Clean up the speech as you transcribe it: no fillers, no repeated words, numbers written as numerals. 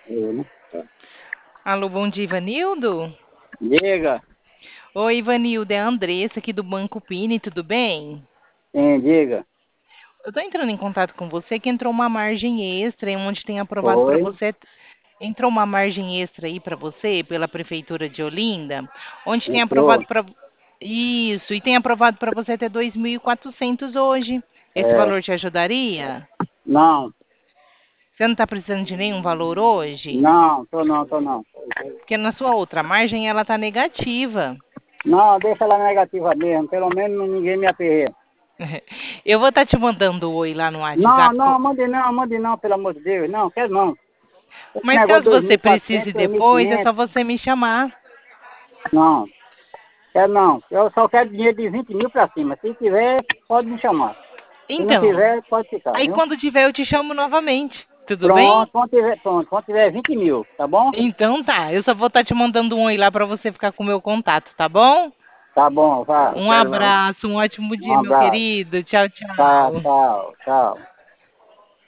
Eu, né? Tá. Alô, bom dia, Ivanildo? Diga, Oi, Ivanildo, é a Andressa aqui do Banco Pini, tudo bem? sim, diga. Eu tô entrando em contato com você que entrou uma margem extra, onde tem aprovado para Foi, você. Entrou uma margem extra aí para você pela Prefeitura de Olinda, onde tem entrou. aprovado para. Isso, e tem aprovado para você ter 2.400 hoje. Esse É, valor te ajudaria? não, Você não está precisando de nenhum valor hoje? não, tô não, tô não. Porque na sua outra margem ela está negativa. Não, deixa ela negativa mesmo, pelo menos ninguém me aperreia. Eu vou estar te mandando um oi lá no Não, WhatsApp. não, mande não, pelo amor de Deus. Não, quero não. Esse Mas negócio caso de você 2.400, precise depois, é 2.500, só você me chamar. não, quero não. Eu só quero dinheiro de 20 mil pra cima. Se tiver, pode me chamar. Se não Então, tiver, pode ficar, aí viu? quando tiver eu te chamo novamente. Tudo bem? Pronto, quando tiver 20 mil, tá bom? Então tá, eu só vou estar te mandando um oi lá para você ficar com o meu contato, tá bom? Tá bom, vai, Um quero não. abraço, um ótimo Um dia, meu abraço. querido. Tchau, Tá, tchau. tchau, tchau.